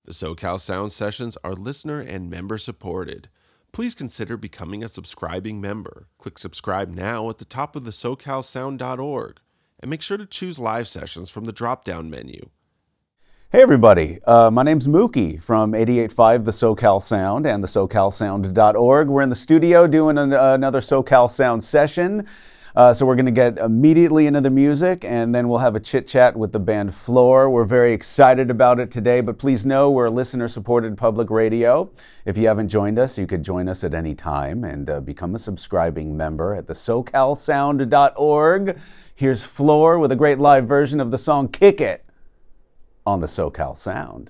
The SoCal Sound sessions are listener and member supported. Please consider becoming a subscribing member. Click subscribe now at the top of the SoCalSound.org and make sure to choose live sessions from the drop-down menu. Hey everybody, my name's Mookie from 88.5 The SoCal Sound and the SoCalSound.org. We're in the studio doing another SoCal Sound session. So we're going to get immediately into the music, and then we'll have a chit-chat with the band Floor. We're very excited about it today, but please know we're listener-supported public radio. If you haven't joined us, you could join us at any time and become a subscribing member at the SoCalSound.org. Here's Floor with a great live version of the song Kick It on the SoCal Sound.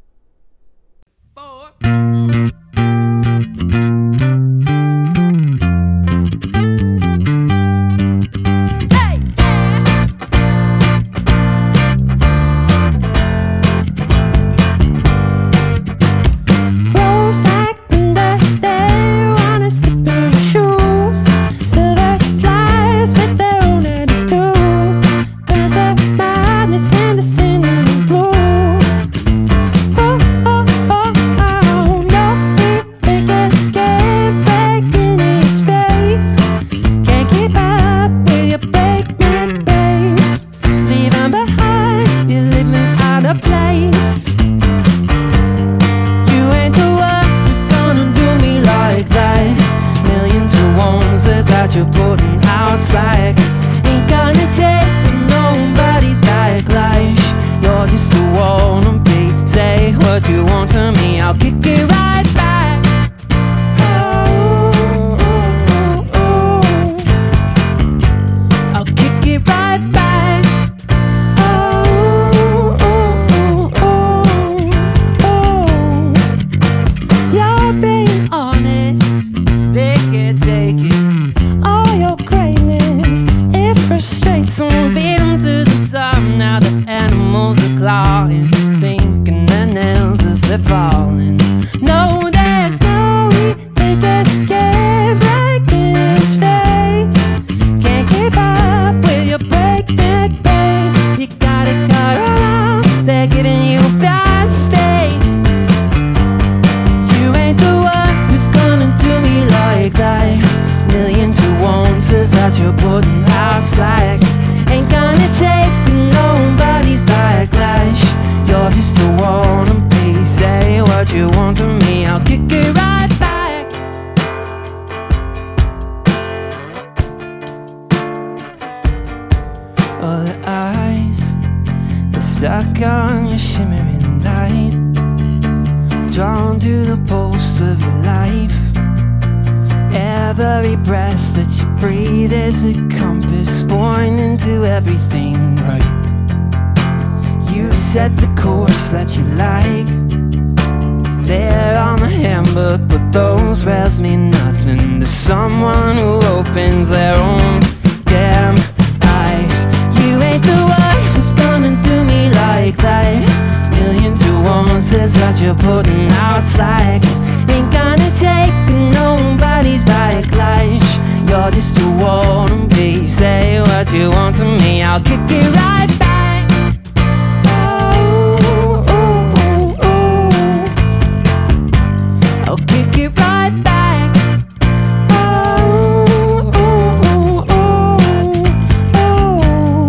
You're putting out slack. Ain't gonna take nobody's backlash. You're just a wannabe. Say what you want to me, I'll kick it right back. Oh, oh, oh, oh. I'll kick it right back. Oh, oh, oh, oh, oh. You're being honest, they can't take it. All your greatness, it frustrates them. Beat them to the top. Now the animals are clawing, sinking their nails as they're falling. No, there's no way they can get back in his face. Can't keep up with your breakneck pace. You got it cut around, they're giving you bad faith. You ain't the one who's gonna do me like that. Million to one says that you're putting out slack. Ain't gonna take nobody's backlash. You're just a wannabe. Say what you want to me, I'll kick it right back. All the eyes, they're stuck on your shimmering light, drawn to the pulse of your life. Every breath that you breathe is a compass pointing to everything right. You set the course that you like. They're on the handbook, but those rails mean nothing to someone who opens their own damn eyes. You ain't the one who's gonna do me like that. Million to one says that you're putting out slack. Ain't gonna take nobody's backlash. You're just a wannabe. Say what you want to me, I'll kick it right back. Oh, oh, oh, oh. I'll kick it right back. Oh, oh, oh, oh,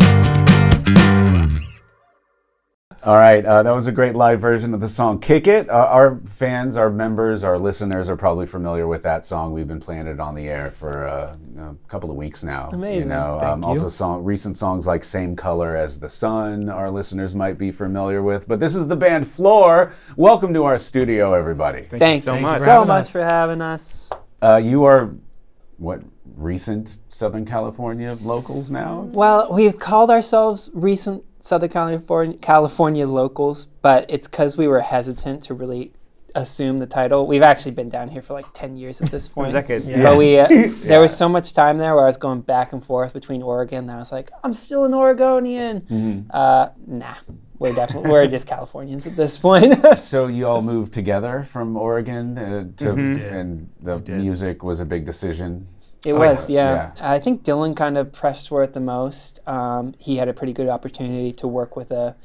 oh. All right, that was a great live version of the song Kick It. Our fans, our members, our listeners are probably familiar with that song. We've been playing it on the air for a couple of weeks now. Amazing. You know, Thank you. Also recent songs like Same Color as the Sun, our listeners might be familiar with. But this is the band Floor. Welcome to our studio, everybody. Thank you so much for having us. You are, what, recent Southern California locals now? Well, we've called ourselves recent Southern California locals, but it's because we were hesitant to really assume the title. We've actually been down here for like 10 years at this point. Decades. Yeah. But there was so much time there where I was going back and forth between Oregon, and I was like, I'm still an Oregonian. Nah, we're just Californians at this point. So you all moved together from Oregon and the music was a big decision. It was, yeah. I think Dylan kind of pressed for it the most. He had a pretty good opportunity to work with a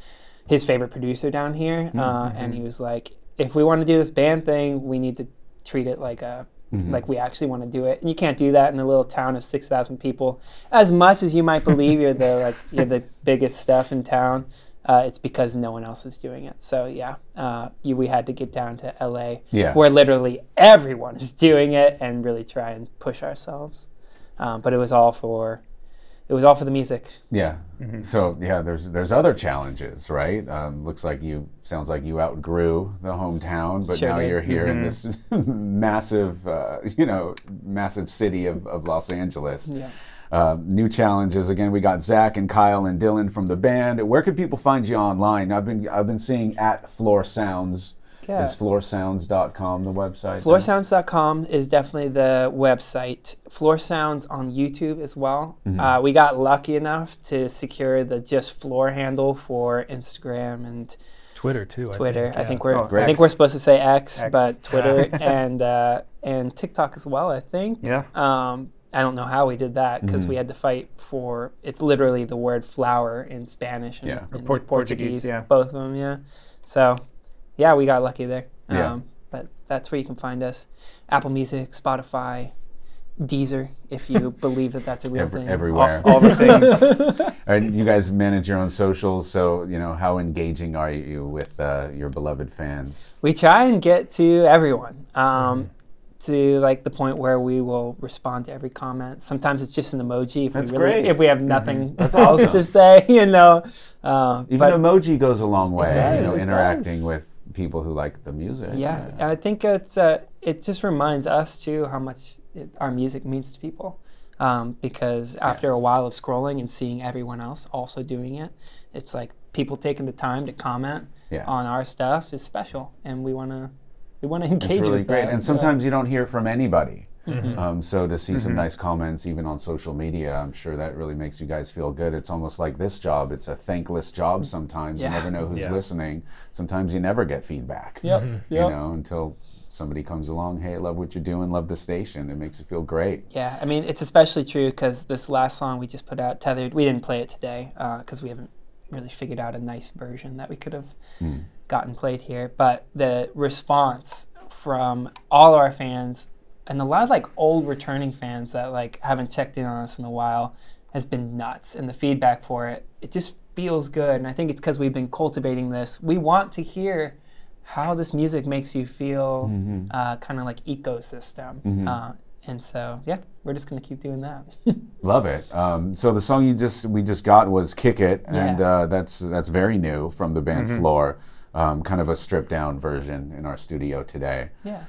his favorite producer down here, and he was like, if we want to do this band thing, we need to treat it like like we actually want to do it. And you can't do that in a little town of 6,000 people. As much as you might believe you're the biggest stuff in town, it's because no one else is doing it. So we had to get down to LA, where literally everyone is doing it, and really try and push ourselves. But it was all for the music. Yeah. So there's other challenges, right? Sounds like you outgrew the hometown, but Sure now did. you're here in this massive, massive city of Los Angeles. Yeah. New challenges. Again, we got Zach and Kyle and Dylan from the band. Where can people find you online? I've been seeing at Floor Sounds. Yeah. Is floorsounds.com the website? Floorsounds.com is definitely the website. Floor Sounds on YouTube as well. We got lucky enough to secure the Just Floor handle for Instagram and Twitter too. Twitter. I think X. we're supposed to say X. X. But Twitter and TikTok as well, I think. Yeah. I don't know how we did that because we had to fight for. It's literally the word flower in Spanish and, and Portuguese. Yeah. Both of them. Yeah. So. Yeah, we got lucky there. Yeah. But that's where you can find us. Apple Music, Spotify, Deezer, if you believe that that's a real thing. Everywhere. All the things. And you guys manage your own socials, so how engaging are you with your beloved fans? We try and get to everyone. To like the point where we will respond to every comment. Sometimes it's just an emoji That's great. If we have nothing That's else awesome. to say, Even but emoji goes a long way, does, it interacting does. with people who like the music. Yeah, and I think it just reminds us too how much our music means to people, because after a while of scrolling and seeing everyone else also doing it, it's like people taking the time to comment on our stuff is special, and we want to engage. It's really with great, that. and sometimes you don't hear from anybody. So to see some nice comments even on social media, I'm sure that really makes you guys feel good. It's almost like this job. It's a thankless job sometimes. You never know who's listening. Sometimes you never get feedback. Until somebody comes along, hey, I love what you're doing, love the station. It makes you feel great. Yeah, I mean, it's especially true because this last song we just put out, Tethered, we didn't play it today because we haven't really figured out a nice version that we could have gotten played here. But the response from all of our fans and a lot of like old returning fans that like haven't checked in on us in a while has been nuts. And the feedback for it just feels good. And I think it's because we've been cultivating this. We want to hear how this music makes you feel, kind of like ecosystem. And so, we're just going to keep doing that. Love it. So the song we just got was "Kick It," and that's very new from the band Floor. Kind of a stripped down version in our studio today. Yeah.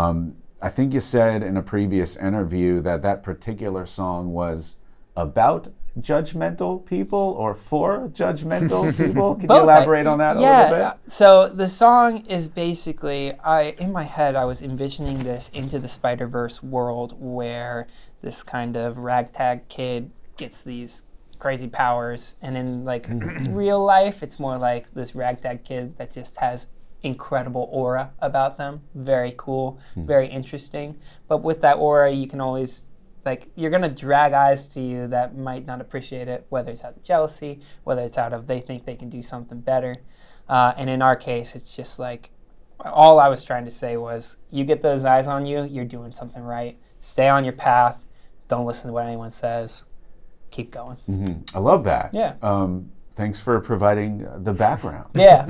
I think you said in a previous interview that particular song was about judgmental people or for judgmental people. Can you elaborate on that a little bit? So the song is basically, in my head, I was envisioning this Into the Spider-Verse world where this kind of ragtag kid gets these crazy powers, and in like real life, it's more like this ragtag kid that just has incredible aura about them. Very cool, very interesting. But with that aura, you can always, you're going to drag eyes to you that might not appreciate it, whether it's out of jealousy, whether it's out of they think they can do something better. And in our case, it's just like, all I was trying to say was, you get those eyes on you, you're doing something right. Stay on your path. Don't listen to what anyone says. Keep going. I love that. Yeah. Thanks for providing the background. Yeah.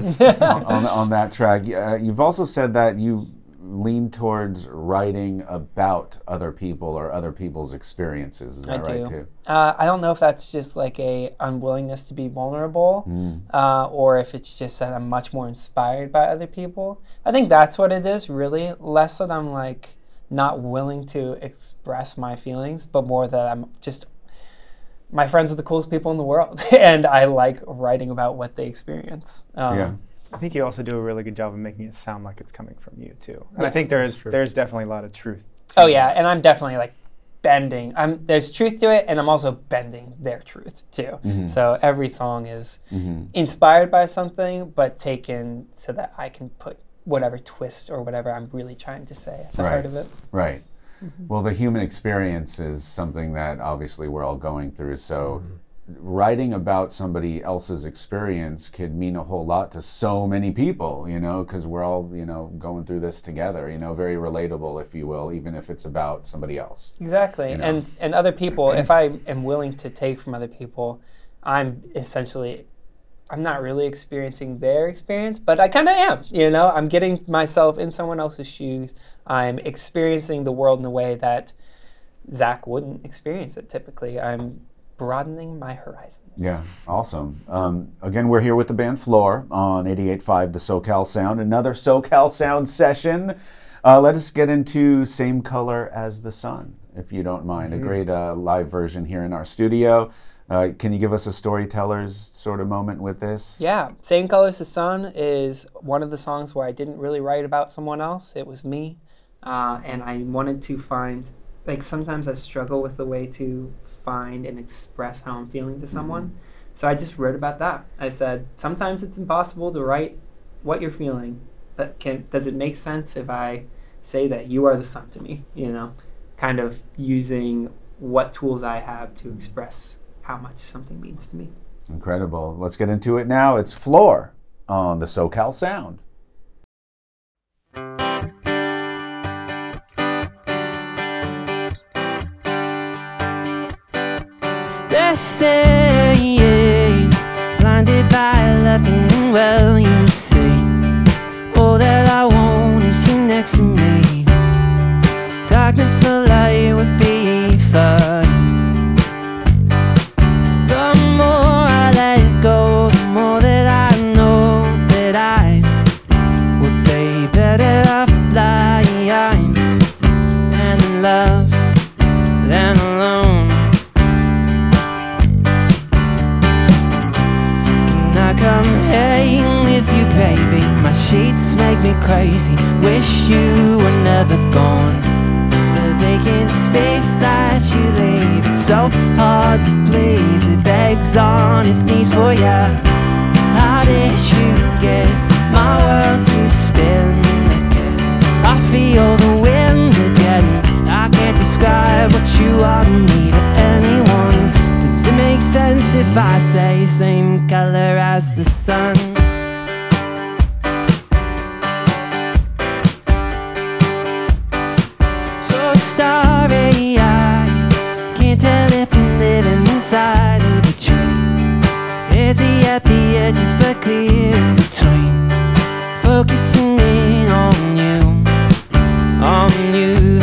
on that track. You've also said that you lean towards writing about other people or other people's experiences. Is that right too? I don't know if that's just like a unwillingness to be vulnerable, or if it's just that I'm much more inspired by other people. I think that's what it is, really. Less that I'm like not willing to express my feelings, but more that I'm just, my friends are the coolest people in the world, and I like writing about what they experience. I think you also do a really good job of making it sound like it's coming from you too. And I think there's definitely a lot of truth. And I'm definitely like bending. There's truth to it, and I'm also bending their truth too. So every song is inspired by something, but taken so that I can put whatever twist or whatever I'm really trying to say at the heart of it. Right. Well, the human experience is something that obviously we're all going through. So writing about somebody else's experience could mean a whole lot to so many people, because we're all, going through this together, very relatable, if you will, even if it's about somebody else. Exactly. And other people, if I am willing to take from other people, I'm not really experiencing their experience, but I kind of am, I'm getting myself in someone else's shoes. I'm experiencing the world in a way that Zach wouldn't experience it typically. I'm broadening my horizons. Yeah, awesome. Again, we're here with the band Floor on 88.5 The SoCal Sound, another SoCal Sound session. Let us get into Same Color as the Sun, if you don't mind. A great live version here in our studio. Can you give us a storyteller's sort of moment with this? Yeah, Same Color as the Sun is one of the songs where I didn't really write about someone else. It was me. And I wanted to find, sometimes I struggle with the way to find and express how I'm feeling to someone. So I just wrote about that. I said, sometimes it's impossible to write what you're feeling, but does it make sense if I say that you are the sun to me, kind of using what tools I have to express how much something means to me. Incredible. Let's get into it now. It's Floor on the SoCal Sound. They say, blinded by looking, well, you see, all that I want is you next to me. Darkness or light would be fine. The more I let go, the more that I know that I would be better off blind and in love than alone. Come hang with you, baby. My sheets make me crazy. Wish you were never gone. The vacant space that you leave, it's so hard to please. It begs on its knees for ya. How did you get my world to spin again? I feel the wind again. I can't describe what you are to me, to anyone. Does it make sense if I say same color as the sun? So starry eyed, can't tell if I'm living inside of a dream. Hazy at the edges but clear in between. Focusing in on you, on you.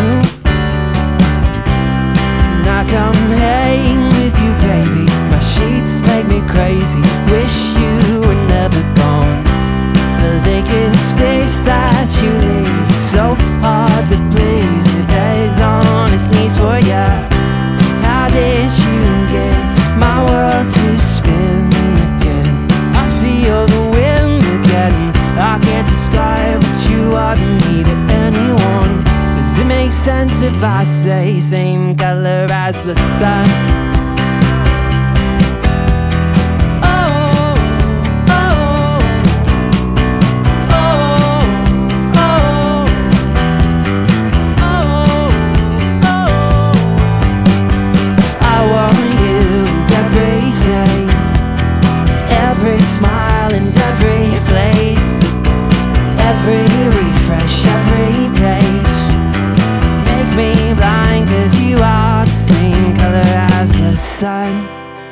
And I come hang with you, baby. My sheets make me crazy. Wish you were never gone. The vacant space that you leave, it's so hard to please. It begs on its knees for ya. How did you get my world to spin again? I feel the wind again. I can't describe what you are to me, to anyone. Does it make sense if I say same color as the sun? Smile in every place, every refresh, every page. Make me blind, 'cause you are the same color as the sun.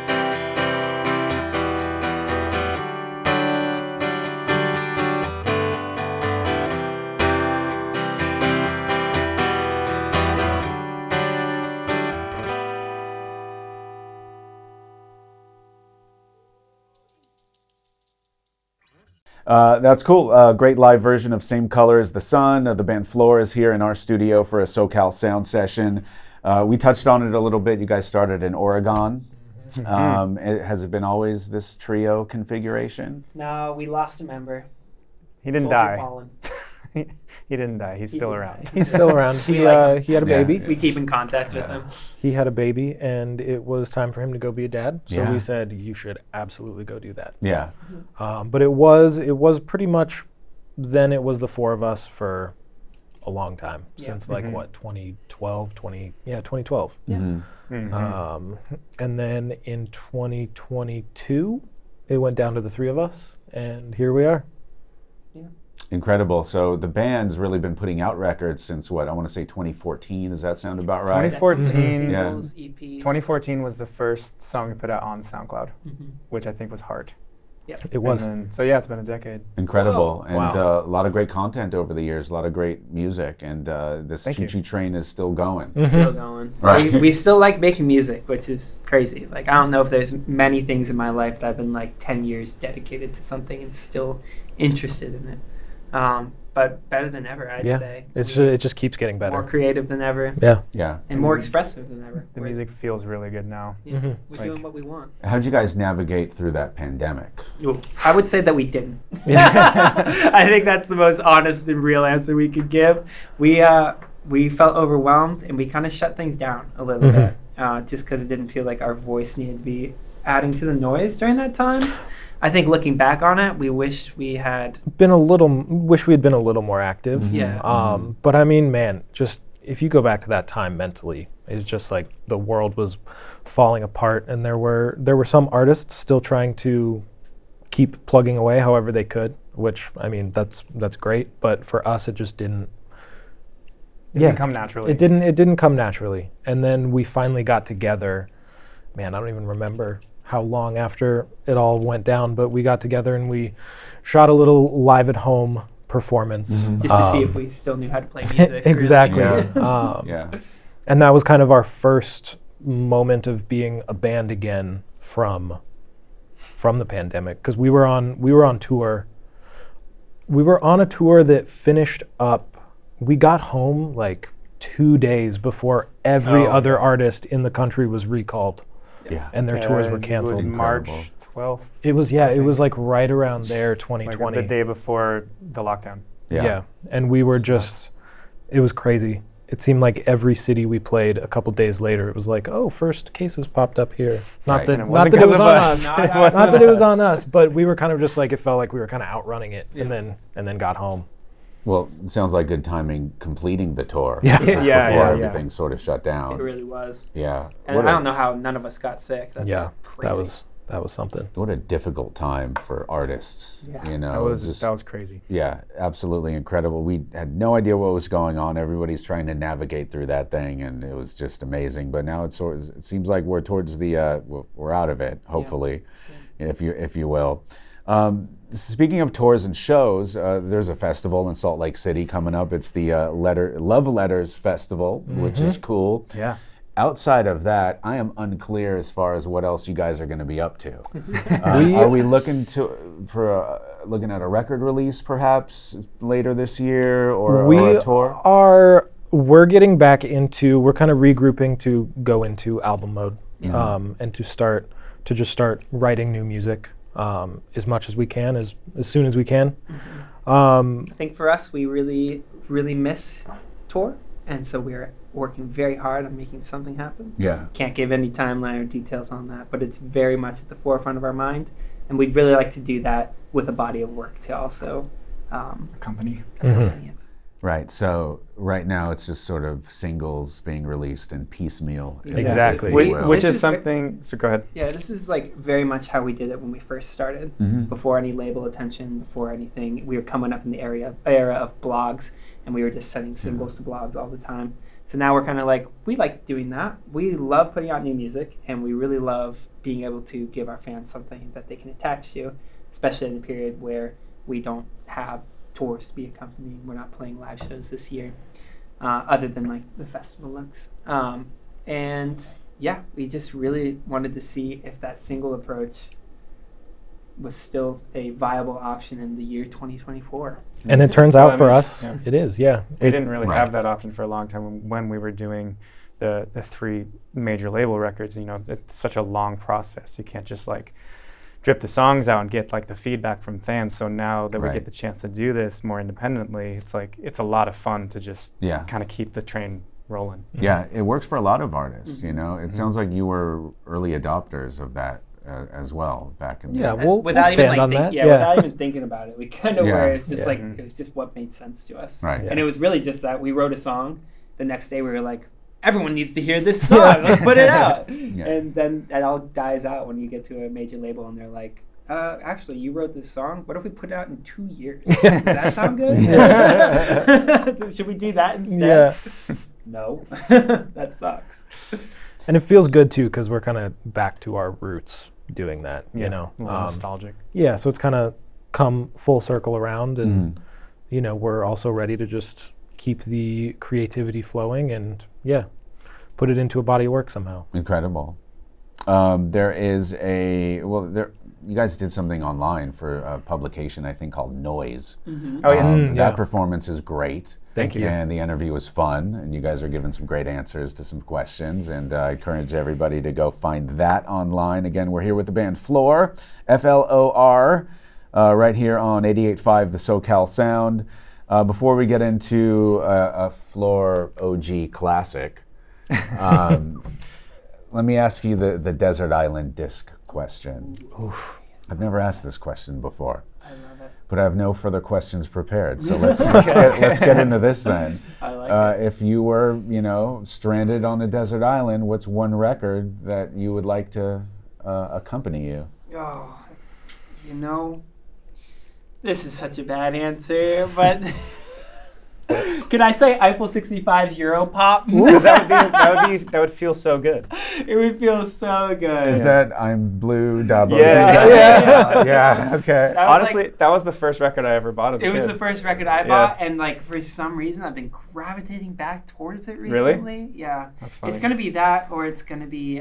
That's cool. Great live version of Same Color as the Sun. The band Floor is here in our studio for a SoCal Sound session. We touched on it a little bit. You guys started in Oregon. Has it been always this trio configuration? No, we lost a member. He didn't Soldier die. fallen. He didn't die. He's still around. He's still around. He had a baby. We keep in contact with him. He had a baby, and it was time for him to go be a dad. So Yeah. we said, you should absolutely go do that. Yeah. But it was pretty much, then it was the four of us for a long time, Yeah. since like what, 2012, 2012. Yeah. And then in 2022, it went down to the three of us, and here we are. Incredible. So the band's really been putting out records since what, I want to say 2014. Does that sound about right? 2014. Yeah. Singles, EP. 2014 was the first song we put out on SoundCloud, which I think was Heart. It was. And then, so yeah, it's been a decade. Incredible. Whoa. And Wow. a lot of great content over the years, a lot of great music, and this Thank you. Choo Choo Train is still going. Still going. Right. We still like making music, which is crazy. Like, I don't know if there's many things in my life that I've been like 10 years dedicated to something and still interested in it. But better than ever, I'd Yeah. say. It just keeps getting More better. creative than ever Yeah. Yeah. and more expressive than ever. The We're- music feels really good now. Yeah, Mhm. we're Like- doing what we want. How did you guys navigate through that pandemic? Ooh, I would say that we didn't. I think that's the most honest and real answer we could give. We felt overwhelmed and we kind of shut things down a little bit, just because it didn't feel like our voice needed to be adding to the noise during that time. I think looking back on it, we wish we had. Wish we had been a little more active. Yeah. But I mean, man, just if you go back to that time mentally, it's just like the world was falling apart, and there were some artists still trying to keep plugging away however they could, which I mean that's great, but for us it just didn't. It didn't come naturally. It didn't come naturally, and then we finally got together. Man, I don't even remember how long after it all went down, but we got together and we shot a little live at home performance. Just to see if we still knew how to play music. Exactly. Yeah. Yeah. And that was kind of our first moment of being a band again from the pandemic, because we were on tour. We were on a tour that finished up. We got home like 2 days before every other artist in the country was recalled. Yeah. And their tours were It was canceled. March Incredible. 12th. It was it was like right around there, Like 2020. the day before the lockdown. Yeah. And we were just, it was crazy. It seemed like every city we played a couple days later, it was like, oh, first cases popped up here. Not Right. that, And it not wasn't that it was 'cause on of us. us. Not that it was on us, but we were kind of just like, it felt like we were kind of outrunning it, and then got home. Well, it sounds like good timing completing the tour. Yeah. Just Yeah, before yeah, everything sort of shut It down. really was. Yeah. And What I a- don't know how none of us got sick. That's Yeah, crazy. that was something. What a difficult time for artists. Yeah. You know, That was crazy. yeah, absolutely incredible. We had no idea what was going on. Everybody's trying to navigate through that thing, and it was just amazing. But now it seems like we're towards the we're out of it. Hopefully, if you will. Speaking of tours and shows, there's a festival in Salt Lake City coming up. It's the Love Letters Festival, which is cool. Yeah. Outside of that, I am unclear as far as what else you guys are going to be up to. Are we looking looking at a record release perhaps later this year, or a tour? We're getting back into, we're kind of regrouping to go into album mode, and to just start writing new music as much as we can, as soon as we can. I think for us, we really, really miss tour. And so we're working very hard on making something happen. Yeah. Can't give any timeline or details on that, but it's very much at the forefront of our mind. And we'd really like to do that with a body of work to also Company. accompany it. Right. So right now it's just sort of singles being released and piecemeal. if- Exactly. if you will. Which This is is something. So go ahead. Yeah, this is like very much how we did it when we first started. Before any label attention, before anything, we were coming up in the era of blogs, and we were just sending symbols to blogs all the time. So now we're kind of like, we like doing that. We love putting out new music, and we really love being able to give our fans something that they can attach to, especially in a period where we don't have tours to be accompanying. We're not playing live shows this year, other than like the festival looks. And yeah, we just really wanted to see if that single approach was still a viable option in the year 2024. And it turns out Well, I for mean, us, yeah. it is, yeah. We didn't really Right. have that option for a long time when we were doing the 3 major label records. You know, it's such a long process. You can't just like drip the songs out and get like the feedback from fans. So now that we Right. get the chance to do this more independently, it's like it's a lot of fun to just Yeah. kind of keep the train rolling. Yeah, it works for a lot of artists, you know. It sounds like you were early adopters of that as well back in the Yeah, day. we'll without even stand like on that. without even thinking about it, we kind of Yeah. were. It's just Yeah. like it was just what made sense to us. Right. And it was really just that we wrote a song. The next day we were like, everyone needs to hear this song. Let's put it out. Yeah. And then that all dies out when you get to a major label and they're like, actually, you wrote this song. What if we put it out in 2 years? Does that sound good? Should we do that instead? Yeah. No, that sucks. And it feels good too because we're kind of back to our roots doing that. Yeah, You know, a little nostalgic. yeah. So it's kind of come full circle around, and Mhm. you know, we're also ready to just keep the creativity flowing and put it into a body of work somehow. Incredible. There is you guys did something online for a publication, I think, called Noise. Oh yeah. Mm, That yeah. performance is great. Thank you. And the interview was fun, and you guys are giving some great answers to some questions. And I encourage everybody to go find that online. Again, we're here with the band Floor, FLOR, right here on 88.5 The SoCal Sound. Before we get into a Floor OG classic, let me ask you the Desert Island Disc question. I've never asked this question before, I love it. but I have no further questions prepared. So let's get into this then. I like it. If you were, stranded on a desert island, what's one record that you would like to accompany you? Oh, this is such a bad answer, but could I say Eiffel 65's Europop? that would feel so good. It would feel so good. Is that I'm Blue Double? Yeah. Yeah. Okay. That was Honestly, that was the first record I ever bought as a it kid. was the first record I bought, and like for some reason I've been gravitating back towards it Really? recently. Yeah, That's funny. it's gonna be that, or it's gonna be.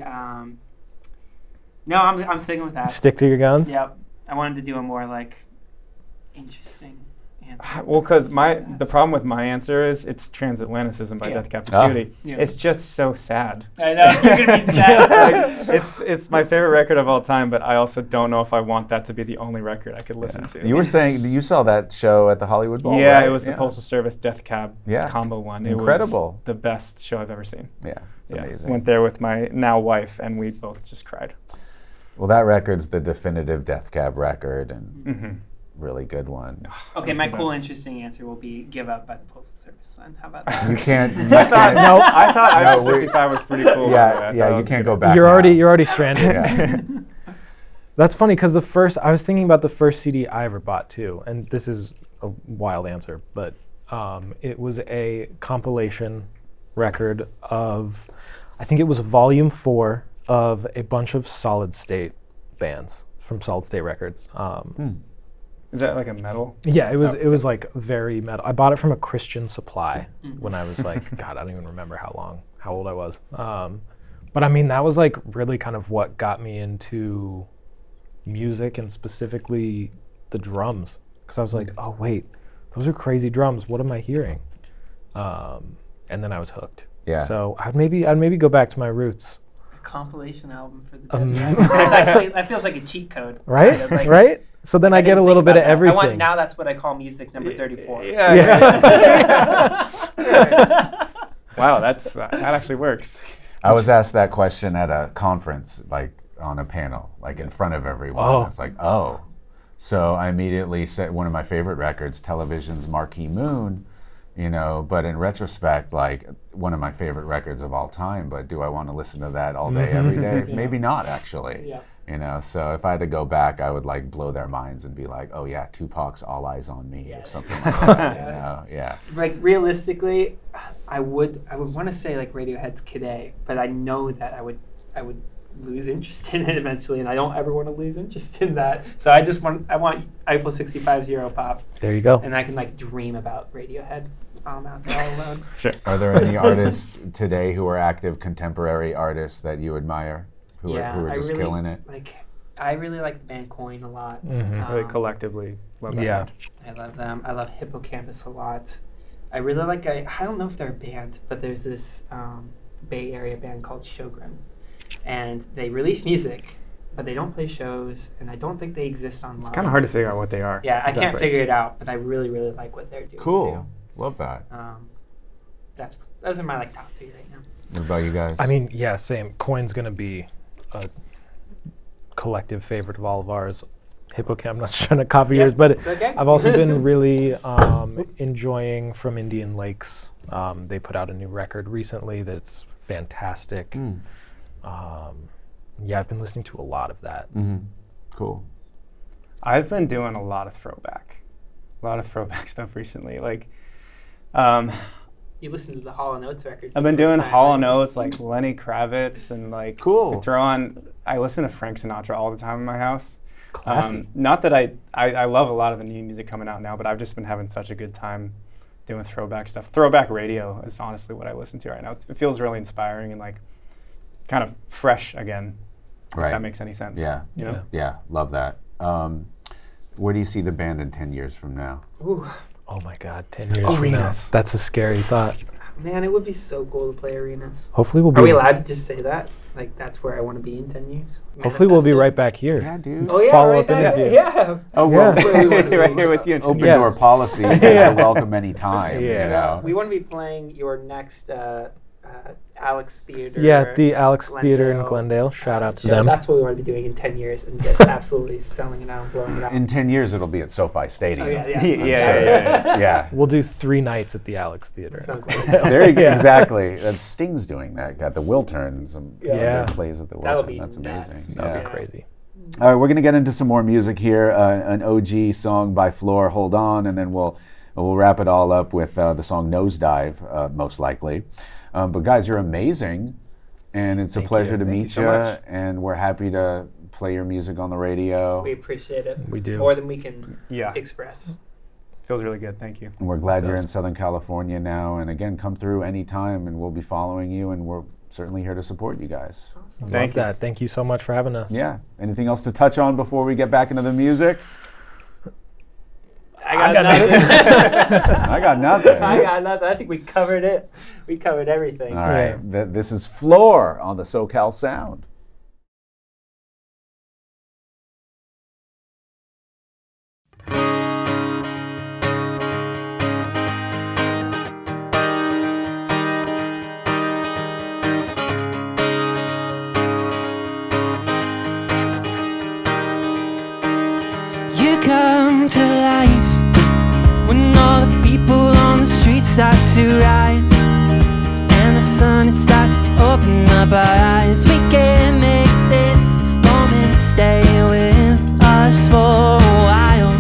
No, I'm sticking with that. Stick to your guns. Yep, I wanted to do a more like interesting answer. Well, because the problem with my answer is it's Transatlanticism by Yeah. Death Cab for Oh. Cutie. Yeah. It's just so sad. I know you're gonna be sad. Like, it's my favorite record of all time, but I also don't know if I want that to be the only record I could listen to. You were saying you saw that show at the Hollywood Bowl, yeah, right? it was the Postal Service Death Cab Yeah. combo one. Incredible. It was the best show I've ever seen. Yeah, it's amazing. Went there with my now wife, and we both just cried. Well, that record's the definitive Death Cab record, and Mm-hmm. really good one. Okay, That's my the cool, best. interesting answer will be "Give Up" by the Postal Service. Then, how about that? You can't. I thought No, Eiffel 65 was pretty cool. Yeah, I yeah. thought it You was can't good. go back. You're now. already stranded. Yeah. That's funny because I was thinking about the first CD I ever bought too, and this is a wild answer, but it was a compilation record of, I think it was volume 4 of a bunch of Solid State bands from Solid State Records. Is that like a metal? Yeah, it was like very metal. I bought it from a Christian Supply when I was like, God, I don't even remember how old I was. But I mean, that was like really kind of what got me into music and specifically the drums. Because I was like, oh wait, those are crazy drums. What am I hearing? And then I was hooked. Yeah. So I'd maybe go back to my roots. A compilation album for the desert. That's actually that feels like a cheat code. Right? kind of, like- Right? So then I get a didn't little think bit of about that. everything. Now that's what I call music number 34. Wow, that actually works. I was asked that question at a conference, like on a panel, like in front of everyone. Oh. I was like, oh. So I immediately said one of my favorite records, Television's Marquee Moon, but in retrospect, like one of my favorite records of all time, but do I want to listen to that all day, every day? Maybe not, actually. Yeah. So if I had to go back, I would like blow their minds and be like, oh yeah, Tupac's All Eyes on Me or something like that, yeah. Like realistically, I would want to say like Radiohead's Kid A, but I know that I would lose interest in it eventually, and I don't ever want to lose interest in that. So I want Eiffel 65's Europop, There you go. and I can like dream about Radiohead out there all alone. Are there any artists today who are active contemporary artists that you admire, who are I just really, killing it? I really like the band Coin a lot. Really collectively love that. Yeah. I love them. I love Hippocampus a lot. I really like, I don't know if they're a band, but there's this Bay Area band called Sjogren. And they release music, but they don't play shows, and I don't think they exist online. It's kind of hard to figure out what they are. Yeah, I can't Exactly. figure it out, but I really, really like what they're doing Cool. Love that. too. Those are my like top 3 right now. What about you guys? I mean, yeah, same. Coin's gonna be a collective favorite of all of ours. Hippocamp, I'm not trying to copy yours, but It's okay. I've also been really enjoying From Indian Lakes. They put out a new record recently that's fantastic. Yeah, I've been listening to a lot of that. Cool. I've been doing a lot of throwback stuff recently. Like, You listen to the Hall & Oates record. I've been doing Hall & Oates, like Lenny Kravitz, and like Cool. I listen to Frank Sinatra all the time in my house. Classy. Not that I love a lot of the new music coming out now, but I've just been having such a good time doing throwback stuff. Throwback radio is honestly what I listen to right now. It feels really inspiring and like kind of fresh again, if Right. that makes any sense. Yeah. You know? Yeah, love that. Where do you see the band in 10 years from now? Ooh, Oh my God, 10 years from now. Arenas. That's a scary thought. man, it would be so cool to play arenas. Hopefully we'll Are we be allowed to just say that? Like, that's where I want to be in 10 years? hopefully we'll be Manifest it? right back here. Yeah, dude. Oh, yeah, Follow right up back interview. there. Yeah. Oh, Yeah. well, That's where we want to be. right here with you. open Yes. door policy. You guys Yeah. are welcome anytime. Yeah. You know? We want to be playing your next Alex Theater. Yeah, the Alex Theater in Glendale, Glendale. Shout out to show. them. That's what we want to be doing in 10 years and just absolutely selling it out and blowing it out. In 10 years, it'll be at SoFi Stadium. Oh, yeah, Yeah, yeah. yeah. Yeah. We'll do 3 nights at the Alex Theater. Sounds good. There you go. Yeah. Exactly. Sting's doing that. Got the Wiltern. Some Yeah. plays at the That would Wiltern. be That's nuts. amazing. That'd Yeah. be crazy. All right, we're going to get into some more music here. An OG song by Floor, Hold On, and then we'll wrap it all up with the song Nosedive, most likely. But guys, you're amazing, and it's a pleasure to Thank you meet so you, much. and we're happy to play your music on the radio. We appreciate it. We do. More than we can Yeah. express. Feels really good. Thank you. And we're glad you're in Southern California now. And again, come through anytime, and we'll be following you, and we're certainly here to support you guys. Awesome. Love Thank you. that. Thank you so much for having us. Yeah. Anything else to touch on before we get back into the music? I got nothing. I got nothing. I got nothing. I think we covered it. We covered everything. All right. This is Floor on the SoCal Sound. You come to life when all the people on the street start to rise, and the sun it starts to open up our eyes. We can make this moment stay with us for a while.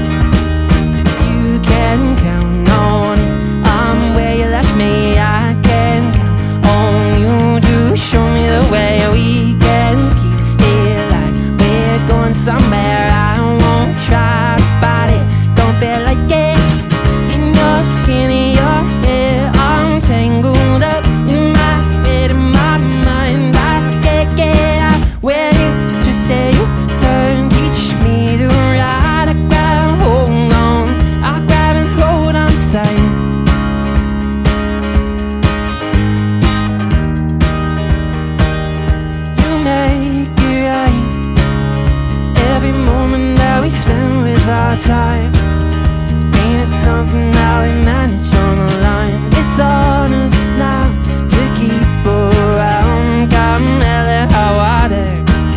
You can count on it. I'm where you left me. I can count on you to show me the way. We can keep it like we're going somewhere. I won't try to fight it. Don't be like it. In your skin, in your hair, I'm tangled up in my head, in my mind. I can't get out where you just stay. You turn, teach me to ride. I grab and hold on. I grab and hold on tight. You make it right. Every moment that we spend with our time, ain't it something that we manage on the line? It's on us now to keep around. Carmela, how are they?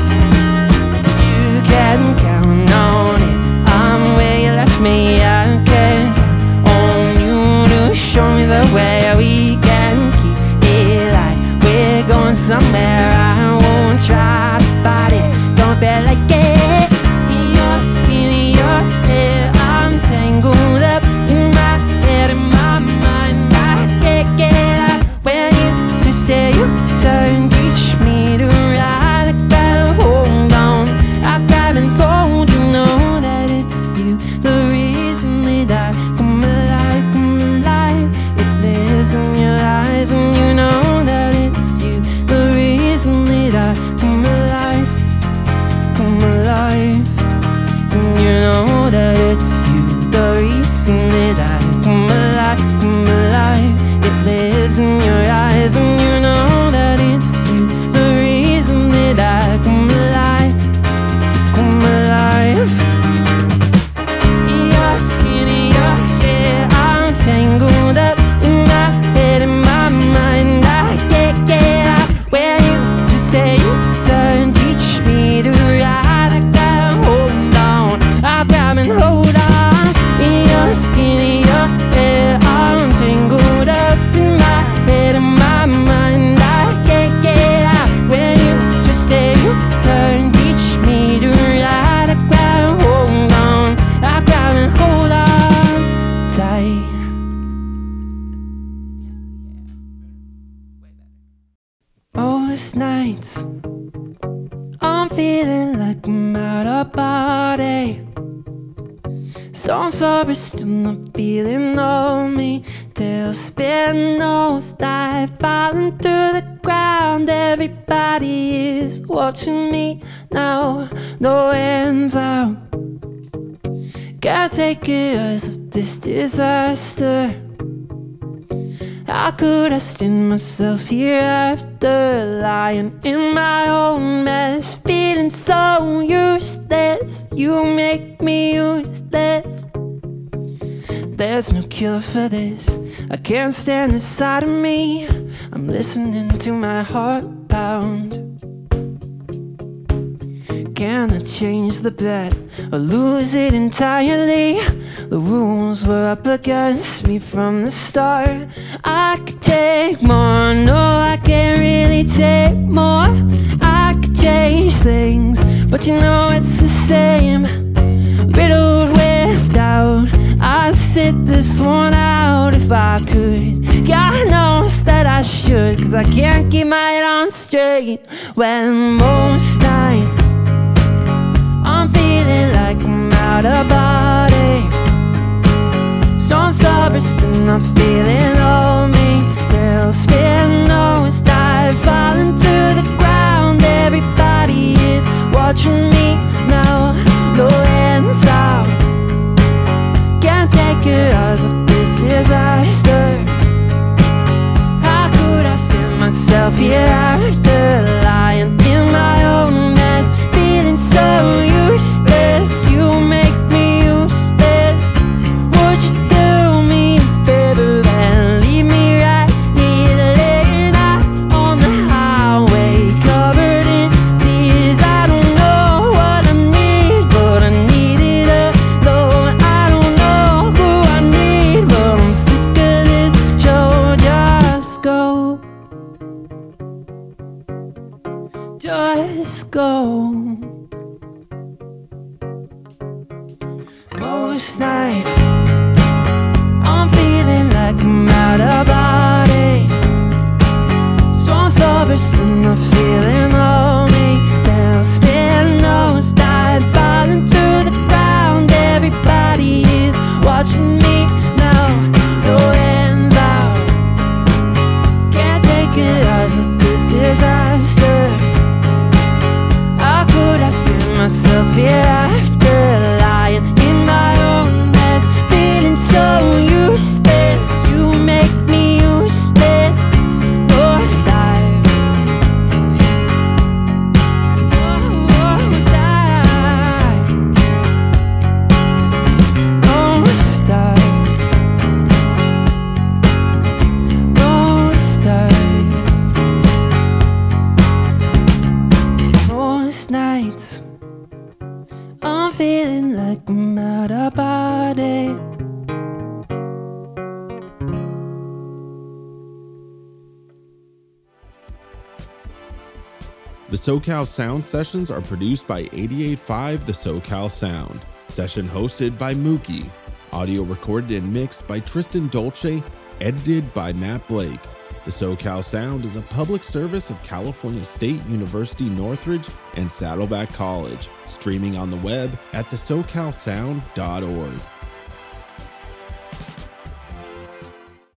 You can count on it. I'm where you left me. I can count on you to show me the way. We can keep it like we're going somewhere. I won't try to fight it. Don't be like it. In your skin, in your hair, I'm tangled up in my head, in my mind. I can't get out when you just say you turn, teach me to ride. I grab and hold on. I grab and hold. You know that it's you, the reason that I come alive, come alive. It lives in your eyes, and you know that it's you, the reason Most nights I'm feeling like I'm out of body. Storms are still not feeling on me. Tailspin, nosedive, falling to the ground. Everybody is watching me now. No ends out. Can't take your eyes off this disaster. How could I stand myself here after lying in my own mess, feeling so useless? You make me useless. There's no cure for this. I can't stand this side of me. I'm listening to my heart pound. Can I change the bet or lose it entirely? The rules were up against me from the start. I could take more, no, I can't really take more. I could change things, but you know it's the same. Riddled with doubt, I sit this one out if I could. God knows that I should, 'cause I can't keep my head on straight. When most nights I'm feeling like I'm out of body. Storms are bursting, I'm feeling on me. Tailspin, nosedive, falling to the ground. Everybody is watching me now. No ends out. Can't take your eyes off this disaster. How could I stand myself here after lying in my own mess, feeling so useless? You make me useless. Would you do me a favor and leave me right here laying out on the highway, covered in tears? I don't know what I need, but I need it alone. I don't know who I need, but I'm sick of this show. Just go. Just go. Most nights I'm feeling like I'm out of body. Storms are bursting, I'm feeling on me. Tailspin, nosedive, falling to the ground. Everybody is watching me now. No ends out. Can't take your eyes off this disaster. How could I see myself here after lying in my own mess, feeling so useless? You make me useless. Most dive. Most dive. Most dive. Most dive. Most nights I'm feeling like I'm out of body. The SoCal Sound sessions are produced by 88.5 The SoCal Sound. Session hosted by Mookie. Audio recorded and mixed by Tristan Dolce. Edited by Matt Blake. The SoCal Sound is a public service of California State University Northridge and Saddleback College. Streaming on the web at thesocalsound.org.